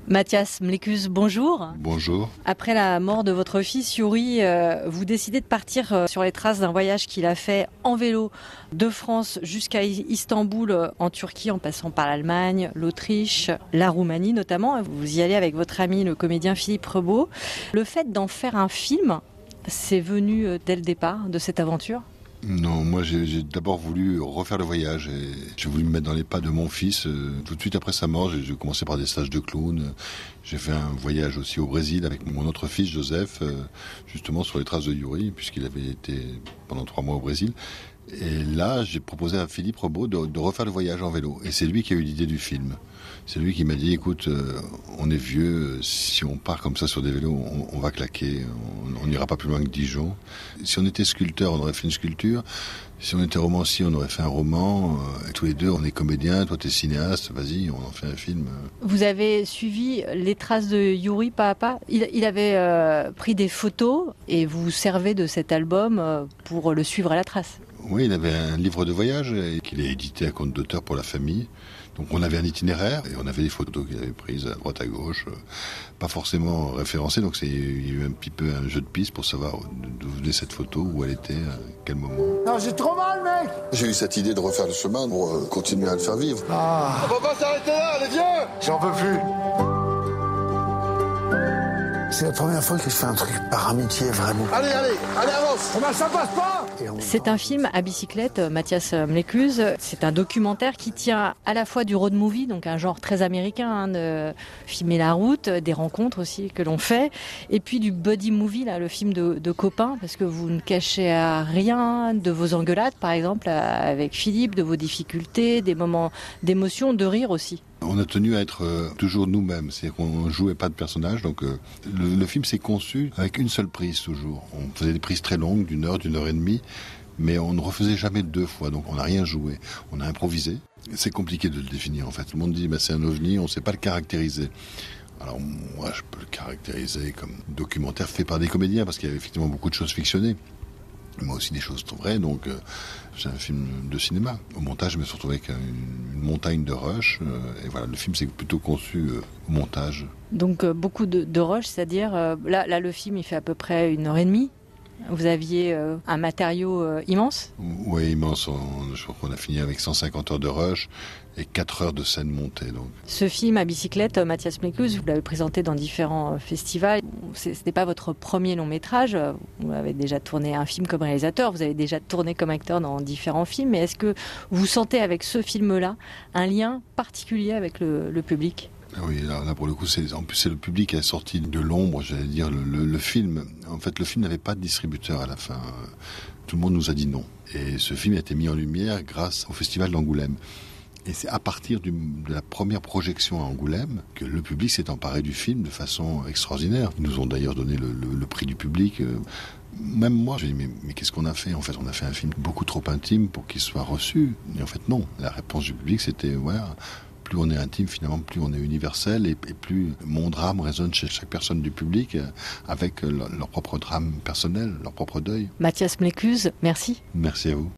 Mathias Mlécuz, bonjour. Bonjour. Après la mort de votre fils Yuri, vous décidez de partir sur les traces d'un voyage qu'il a fait en vélo de France jusqu'à Istanbul en Turquie, en passant par l'Allemagne, l'Autriche, la Roumanie notamment. Vous y allez avec votre ami le comédien Philippe Rebaud. Le fait d'en faire un film, c'est venu dès le départ de cette aventure ? Non, moi j'ai d'abord voulu refaire le voyage et j'ai voulu me mettre dans les pas de mon fils. Tout de suite après sa mort, j'ai commencé par des stages de clown. J'ai fait un voyage aussi au Brésil avec mon autre fils Joseph, justement sur les traces de Yuri, puisqu'il avait été pendant 3 mois au Brésil. Et là, j'ai proposé à Philippe Rebaud de refaire le voyage en vélo. Et c'est lui qui a eu l'idée du film. C'est lui qui m'a dit, écoute, on est vieux, si on part comme ça sur des vélos, on va claquer, on n'ira pas plus loin que Dijon. Si on était sculpteur, on aurait fait une sculpture. Si on était romancier, on aurait fait un roman. Et tous les deux, on est comédiens, toi t'es cinéaste, vas-y, on en fait un film. Vous avez suivi les traces de Yuri pas à pas. Il avait pris des photos et vous servez de cet album pour le suivre à la trace. Oui, il avait un livre de voyage qu'il a édité à compte d'auteur pour la famille. Donc on avait un itinéraire et on avait des photos qu'il avait prises à droite à gauche, pas forcément référencées. Donc il y a eu un petit peu un jeu de piste pour savoir d'où venait cette photo, où elle était, à quel moment. Non, j'ai trop mal, mec. J'ai eu cette idée de refaire le chemin pour continuer à le faire vivre. Ah. On va pas s'arrêter là, les vieux. J'en peux plus. C'est la première fois que je fais un truc par amitié, vraiment. Allez, avance. Comment ça passe pas? C'est un film à bicyclette, Mathias Mlécuz. C'est un documentaire qui tient à la fois du road movie, donc un genre très américain, de filmer la route, des rencontres aussi que l'on fait, et puis du buddy movie, là, le film de copains, parce que vous ne cachez à rien de vos engueulades, par exemple, avec Philippe, de vos difficultés, des moments d'émotion, de rire aussi. On a tenu à être toujours nous-mêmes, c'est-à-dire qu'on ne jouait pas de personnage, donc le film s'est conçu avec une seule prise toujours. On faisait des prises très longues, d'1 heure, d'1 heure et demie, mais on ne refaisait jamais 2 fois, donc on n'a rien joué. On a improvisé. C'est compliqué de le définir en fait. Tout le monde dit c'est un ovni, on ne sait pas le caractériser. Alors moi je peux le caractériser comme documentaire fait par des comédiens, parce qu'il y avait effectivement beaucoup de choses fictionnées. Moi aussi des choses vraies, donc c'est un film de cinéma. Au montage, je me suis retrouvé avec une montagne de rush, et voilà, le film s'est plutôt conçu au montage. Donc beaucoup de rush, c'est-à-dire, là le film il fait à peu près 1 heure et demie. Vous aviez un matériau immense ? Oui, immense. Je crois qu'on a fini avec 150 heures de rush et 4 heures de scène montée. Donc. Ce film à bicyclette, Mathias Mlécuz, vous l'avez présenté dans différents festivals. Ce n'est pas votre premier long métrage. Vous avez déjà tourné un film comme réalisateur, vous avez déjà tourné comme acteur dans différents films. Mais est-ce que vous sentez avec ce film-là un lien particulier avec le public ? Oui, là pour le coup, en plus c'est le public qui est sorti de l'ombre, j'allais dire, le film. En fait, le film n'avait pas de distributeur à la fin. Tout le monde nous a dit non. Et ce film a été mis en lumière grâce au Festival d'Angoulême. Et c'est à partir de la première projection à Angoulême que le public s'est emparé du film de façon extraordinaire. Ils nous ont d'ailleurs donné le prix du public. Même moi, j'ai dit, mais qu'est-ce qu'on a fait ? En fait, on a fait un film beaucoup trop intime pour qu'il soit reçu. Et en fait, non. La réponse du public, c'était, ouais, plus on est intime, finalement, plus on est universel et plus mon drame résonne chez chaque personne du public avec leur propre drame personnel, leur propre deuil. Mathias Mlécuz, merci. Merci à vous.